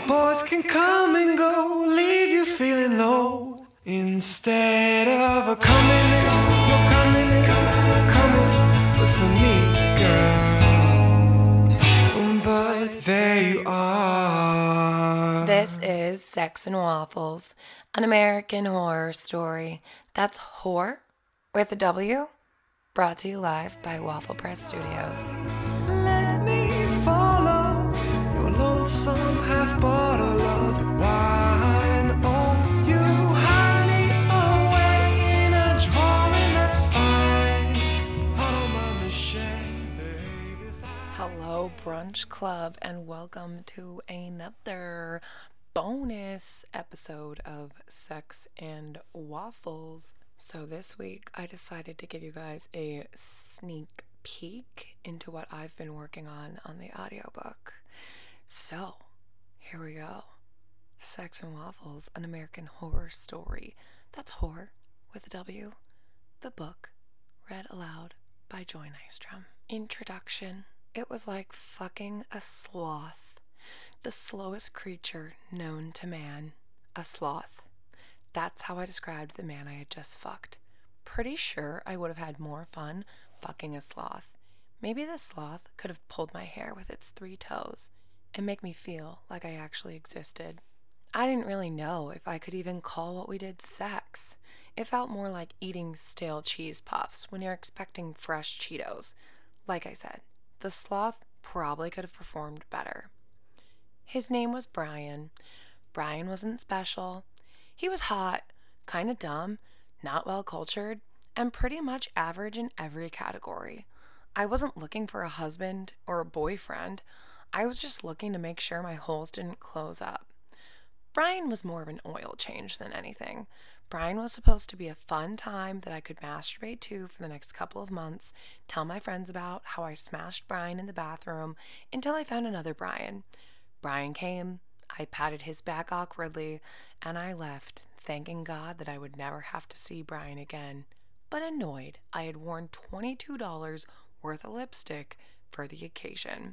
boys can come and go, leave you feeling low. Instead of a coming in, you're coming in, coming with me, girl. But there you are. This is Sex and Waffles, an American horror story. That's whore with a W, brought to you live by Waffle Press Studios. Let me follow your lonesome half bottle of wine. Oh, you hide me away in a drawer, and that's fine. I don't mind the shame, baby. Hello, Brunch Club, and welcome to another bonus episode of Sex and Waffles. So this week, I decided to give you guys a sneak peek into what I've been working on the audiobook. So, here we go. Sex and Waffles, an American horror story. That's whore with a W. The book, read aloud by Joy Nystrom. Introduction. It was like fucking a sloth. The slowest creature known to man. A sloth. That's how I described the man I had just fucked. Pretty sure I would have had more fun fucking a sloth. Maybe the sloth could have pulled my hair with its 3 toes and make me feel like I actually existed. I didn't really know if I could even call what we did sex. It felt more like eating stale cheese puffs when you're expecting fresh Cheetos. Like I said, the sloth probably could have performed better. His name was Brian. Brian wasn't special. He was hot, kind of dumb, not well cultured, and pretty much average in every category. I wasn't looking for a husband or a boyfriend. I was just looking to make sure my holes didn't close up. Brian was more of an oil change than anything. Brian was supposed to be a fun time that I could masturbate to for the next couple of months, tell my friends about how I smashed Brian in the bathroom until I found another Brian. Brian came, I patted his back awkwardly, and I left, thanking God that I would never have to see Brian again, but annoyed I had worn $22 worth of lipstick for the occasion.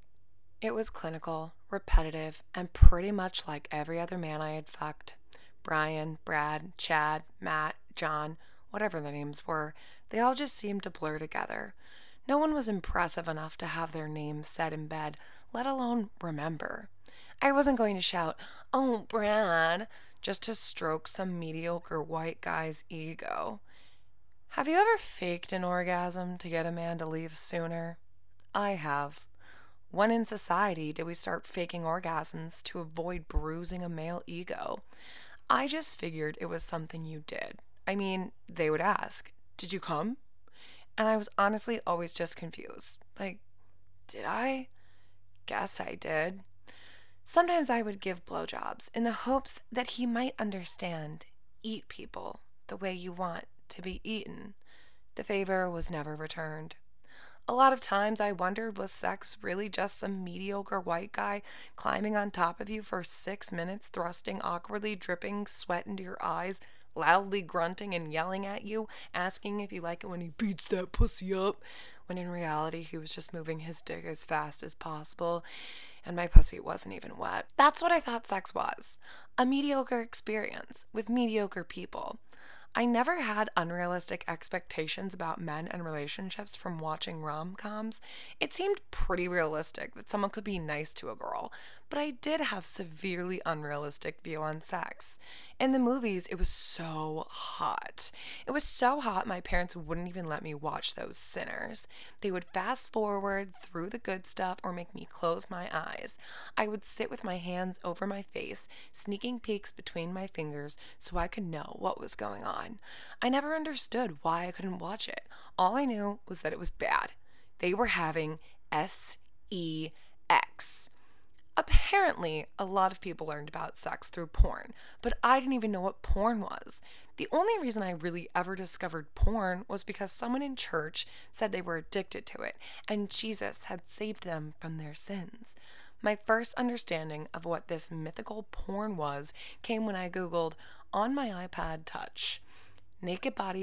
It was clinical, repetitive, and pretty much like every other man I had fucked. Brian, Brad, Chad, Matt, John, whatever their names were, they all just seemed to blur together. No one was impressive enough to have their names said in bed, let alone remember. I wasn't going to shout, "Oh, Brad," just to stroke some mediocre white guy's ego. Have you ever faked an orgasm to get a man to leave sooner? I have. When in society did we start faking orgasms to avoid bruising a male ego? I just figured it was something you did. I mean, they would ask, "Did you come?" And I was honestly always just confused. Like, did I? Guess I did. Sometimes I would give blowjobs in the hopes that he might understand. Eat people the way you want to be eaten. The favor was never returned. A lot of times I wondered, was sex really just some mediocre white guy climbing on top of you for 6 minutes, thrusting awkwardly, dripping sweat into your eyes, loudly grunting and yelling at you, asking if you like it when he beats that pussy up, when in reality he was just moving his dick as fast as possible, and my pussy wasn't even wet. That's what I thought sex was. A mediocre experience with mediocre people. I never had unrealistic expectations about men and relationships from watching rom-coms. It seemed pretty realistic that someone could be nice to a girl, but I did have severely unrealistic view on sex. In the movies, it was so hot. It was so hot my parents wouldn't even let me watch those sinners. They would fast forward through the good stuff or make me close my eyes. I would sit with my hands over my face, sneaking peeks between my fingers so I could know what was going on. I never understood why I couldn't watch it. All I knew was that it was bad. They were having sex. Apparently, a lot of people learned about sex through porn, but I didn't even know what porn was. The only reason I really ever discovered porn was because someone in church said they were addicted to it, and Jesus had saved them from their sins. My first understanding of what this mythical porn was came when I Googled on my iPad Touch, naked bodies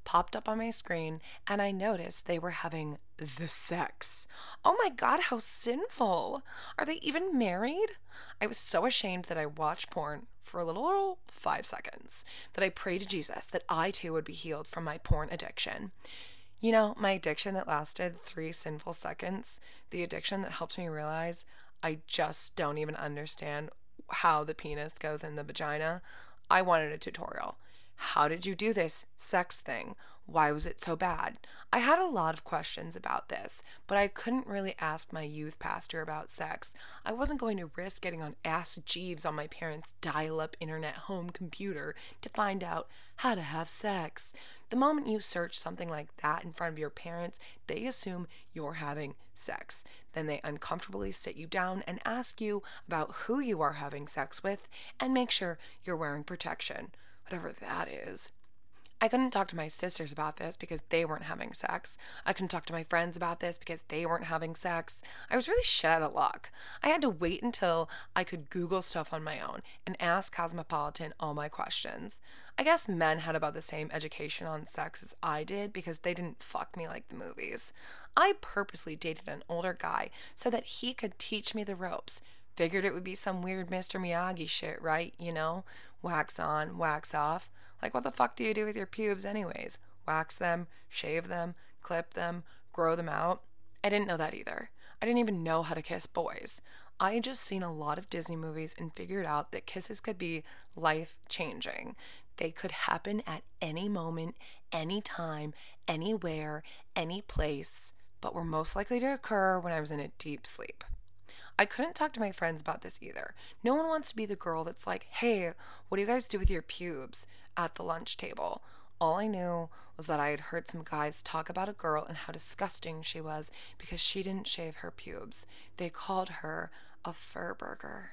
popped up on my screen and I noticed they were having the sex. Oh my God, how sinful. Are they even married? I was so ashamed that I watched porn for a little 5 seconds, that I prayed to Jesus that I too would be healed from my porn addiction. You know, my addiction that lasted 3 sinful seconds, the addiction that helped me realize I just don't even understand how the penis goes in the vagina. I wanted a tutorial. How did you do this sex thing? Why was it so bad? I had a lot of questions about this, but I couldn't really ask my youth pastor about sex. I wasn't going to risk getting on Ask Jeeves on my parents' dial-up internet home computer to find out how to have sex. The moment you search something like that in front of your parents, they assume you're having sex. Then they uncomfortably sit you down and ask you about who you are having sex with and make sure you're wearing protection. Whatever that is. I couldn't talk to my sisters about this because they weren't having sex. I couldn't talk to my friends about this because they weren't having sex. I was really shit out of luck. I had to wait until I could Google stuff on my own and ask Cosmopolitan all my questions. I guess men had about the same education on sex as I did because they didn't fuck me like the movies. I purposely dated an older guy so that he could teach me the ropes. Figured it would be some weird Mr. Miyagi shit, right? You know? Wax on, wax off. Like, what the fuck do you do with your pubes anyways? Wax them, shave them, clip them, grow them out? I didn't know that either. I didn't even know how to kiss boys. I had just seen a lot of Disney movies and figured out that kisses could be life-changing. They could happen at any moment, any time, anywhere, any place, but were most likely to occur when I was in a deep sleep. I couldn't talk to my friends about this either. No one wants to be the girl that's like, hey, what do you guys do with your pubes at the lunch table? All I knew was that I had heard some guys talk about a girl and how disgusting she was because she didn't shave her pubes. They called her a fur burger.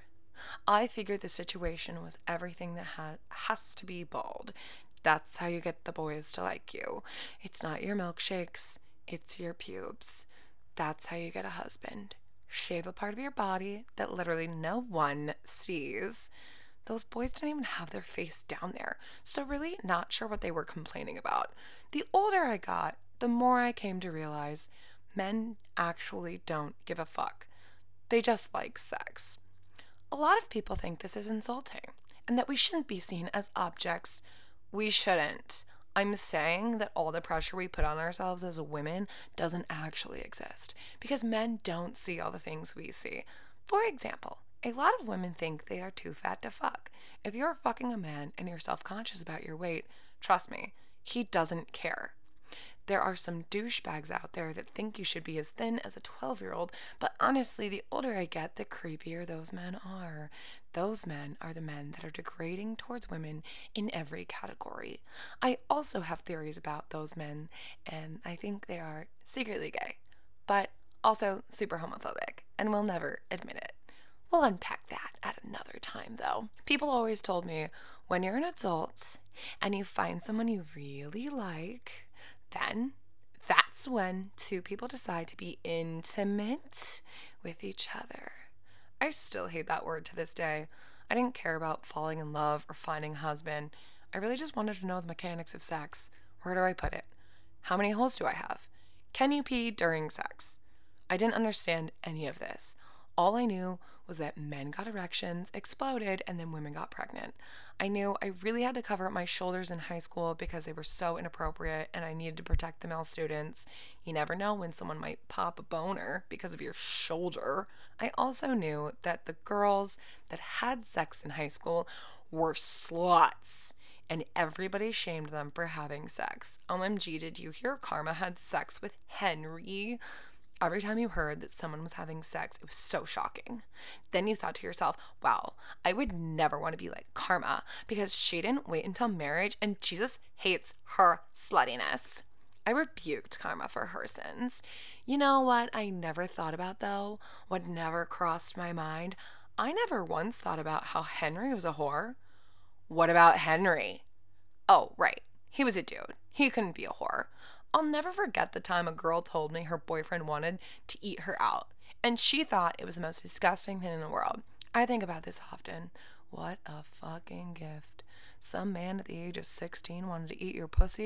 I figured the situation was everything that has to be bald. That's how you get the boys to like you. It's not your milkshakes, it's your pubes. That's how you get a husband. Shave a part of your body that literally no one sees. Those boys didn't even have their face down there, so really not sure what they were complaining about. The older I got, the more I came to realize men actually don't give a fuck. They just like sex. A lot of people think this is insulting and that we shouldn't be seen as objects. We shouldn't. I'm saying that all the pressure we put on ourselves as women doesn't actually exist because men don't see all the things we see. For example, a lot of women think they are too fat to fuck. If you're fucking a man and you're self-conscious about your weight, trust me, he doesn't care. There are some douchebags out there that think you should be as thin as a 12-year-old, but honestly, the older I get, the creepier those men are. Those men are the men that are degrading towards women in every category. I also have theories about those men, and I think they are secretly gay, but also super homophobic, and will never admit it. We'll unpack that at another time, though. People always told me, when you're an adult and you find someone you really like, then that's when two people decide to be intimate with each other. I still hate that word to this day. I didn't care about falling in love or finding a husband. I really just wanted to know the mechanics of sex. Where do I put it? How many holes do I have? Can you pee during sex? I didn't understand any of this. All I knew was that men got erections, exploded, and then women got pregnant. I knew I really had to cover up my shoulders in high school because they were so inappropriate and I needed to protect the male students. You never know when someone might pop a boner because of your shoulder. I also knew that the girls that had sex in high school were sluts and everybody shamed them for having sex. OMG, did you hear Karma had sex with Henry? Every time you heard that someone was having sex, it was so shocking. Then you thought to yourself, wow, I would never want to be like Karma because she didn't wait until marriage and Jesus hates her sluttiness. I rebuked Karma for her sins. You know what I never thought about though? What never crossed my mind? I never once thought about how Henry was a whore. What about Henry? Oh, right. He was a dude. He couldn't be a whore. I'll never forget the time a girl told me her boyfriend wanted to eat her out, and she thought it was the most disgusting thing in the world. I think about this often. What a fucking gift. Some man at the age of 16 wanted to eat your pussy?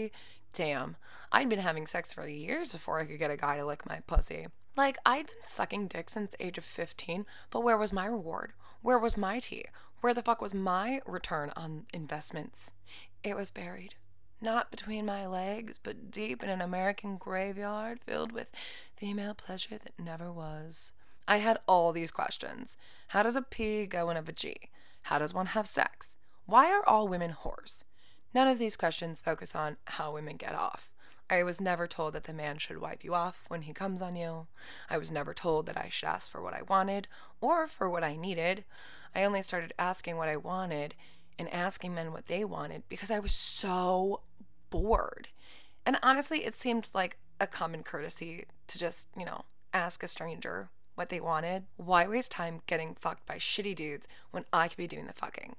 Damn, I'd been having sex for years before I could get a guy to lick my pussy. Like, I'd been sucking dick since the age of 15, but where was my reward? Where was my tea? Where the fuck was my return on investments? It was buried. Not between my legs, but deep in an American graveyard filled with female pleasure that never was. I had all these questions. How does a P go in a G? How does one have sex? Why are all women whores? None of these questions focus on how women get off. I was never told that the man should wipe you off when he comes on you. I was never told that I should ask for what I wanted or for what I needed. I only started asking what I wanted and asking men what they wanted because I was so bored. And honestly, it seemed like a common courtesy to just, ask a stranger what they wanted. Why waste time getting fucked by shitty dudes when I could be doing the fucking?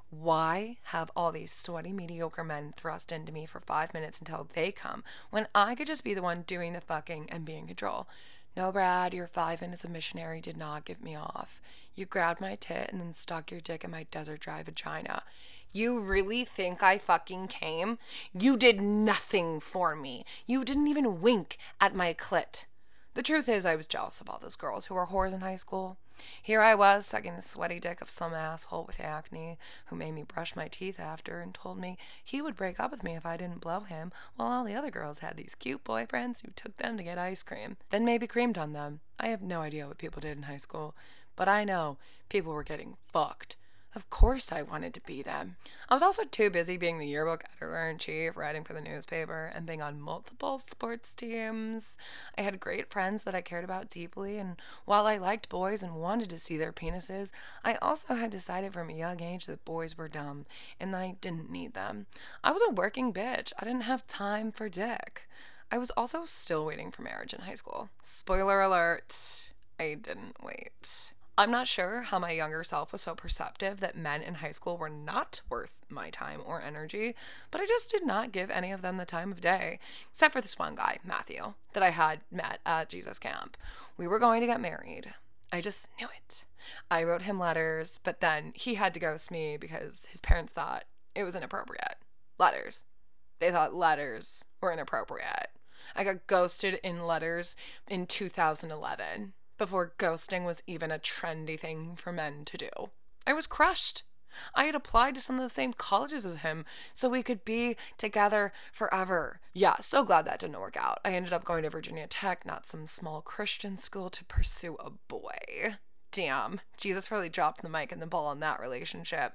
Why have all these sweaty, mediocre men thrust into me for 5 minutes until they come when I could just be the one doing the fucking and be in control? No, Brad, your 5 minutes of missionary did not get me off. You grabbed my tit and then stuck your dick in my desert dry vagina. You really think I fucking came? You did nothing for me. You didn't even wink at my clit. The truth is, I was jealous of all those girls who were whores in high school. Here I was, sucking the sweaty dick of some asshole with acne who made me brush my teeth after and told me he would break up with me if I didn't blow him, while all the other girls had these cute boyfriends who took them to get ice cream, then maybe creamed on them. I have no idea what people did in high school, but I know people were getting fucked. Of course I wanted to be them. I was also too busy being the yearbook editor-in-chief, writing for the newspaper, and being on multiple sports teams. I had great friends that I cared about deeply, and while I liked boys and wanted to see their penises, I also had decided from a young age that boys were dumb, and I didn't need them. I was a working bitch. I didn't have time for dick. I was also still waiting for marriage in high school. Spoiler alert, I didn't wait. I'm not sure how my younger self was so perceptive that men in high school were not worth my time or energy, but I just did not give any of them the time of day, except for this one guy, Matthew, that I had met at Jesus Camp. We were going to get married. I just knew it. I wrote him letters, but then he had to ghost me because his parents thought it was inappropriate. Letters. They thought letters were inappropriate. I got ghosted in letters in 2011. Before ghosting was even a trendy thing for men to do. I was crushed. I had applied to some of the same colleges as him so we could be together forever. Yeah, so glad that didn't work out. I ended up going to Virginia Tech, not some small Christian school, to pursue a boy. Damn, Jesus really dropped the mic and the ball on that relationship.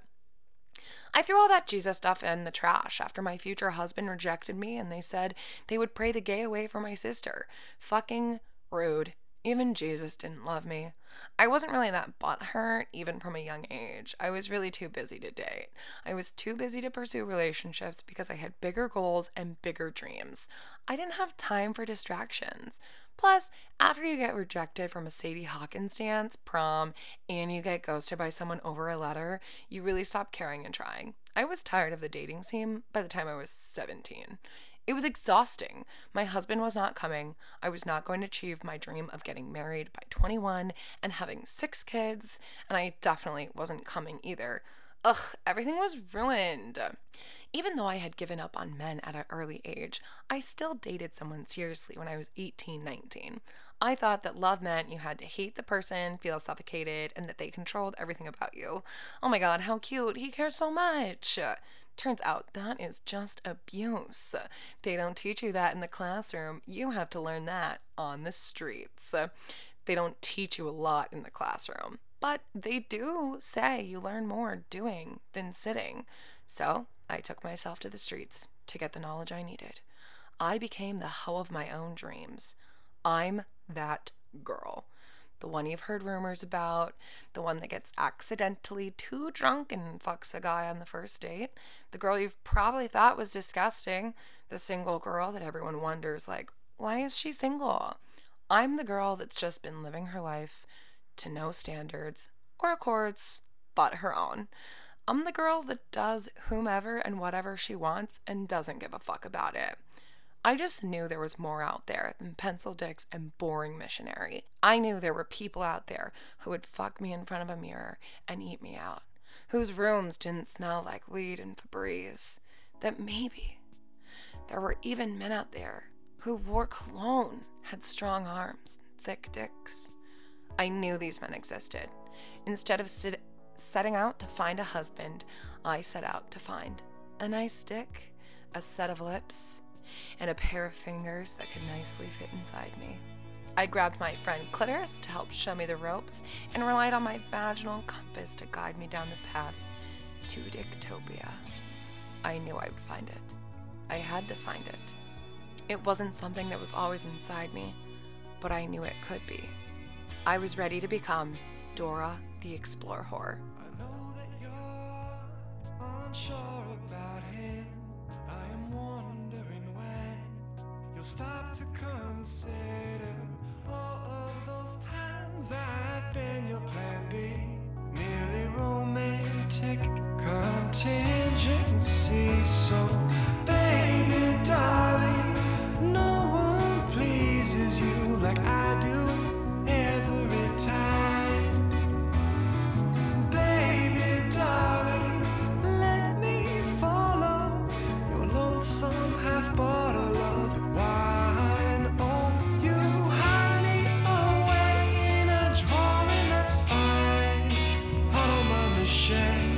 I threw all that Jesus stuff in the trash after my future husband rejected me and they said they would pray the gay away for my sister. Fucking rude. Even Jesus didn't love me. I wasn't really that butthurt, even from a young age. I was really too busy to date. I was too busy to pursue relationships because I had bigger goals and bigger dreams. I didn't have time for distractions. Plus, after you get rejected from a Sadie Hawkins dance, prom, and you get ghosted by someone over a letter, you really stop caring and trying. I was tired of the dating scene by the time I was 17. It was exhausting. My husband was not coming. I was not going to achieve my dream of getting married by 21 and having 6 kids, and I definitely wasn't coming either. Ugh, everything was ruined. Even though I had given up on men at an early age, I still dated someone seriously when I was 18, 19. I thought that love meant you had to hate the person, feel suffocated, and that they controlled everything about you. Oh my God, how cute. He cares so much. Turns out that is just abuse. They don't teach you that in the classroom. You have to learn that on the streets. They don't teach you a lot in the classroom, but they do say you learn more doing than sitting. So I took myself to the streets to get the knowledge I needed. I became the hoe of my own dreams. I'm that girl. The one you've heard rumors about, the one that gets accidentally too drunk and fucks a guy on the first date, the girl you've probably thought was disgusting, the single girl that everyone wonders, like, why is she single? I'm the girl that's just been living her life to no standards or accords but her own. I'm the girl that does whomever and whatever she wants and doesn't give a fuck about it. I just knew there was more out there than pencil dicks and boring missionary. I knew there were people out there who would fuck me in front of a mirror and eat me out, whose rooms didn't smell like weed and Febreze, that maybe There were even men out there who wore cologne, had strong arms, thick dicks. I knew these men existed. Instead of setting out to find a husband, I set out to find a nice dick, a set of lips, and a pair of fingers that could nicely fit inside me. I grabbed my friend Clitoris to help show me the ropes and relied on my vaginal compass to guide me down the path to Dicktopia. I knew I would find it. I had to find it. It wasn't something that was always inside me, but I knew it could be. I was ready to become Dora the Explorer whore. I know that you're unsure about him. I am wondering when you'll stop to consider all of those times I've been your plan B, merely romantic contingency. So, baby, darling, no one pleases you like I do every time. Baby, darling, let me follow your lonesome half-bottle of wine. Oh, you hide me away in a drawer, and that's fine. I don't mind the shame.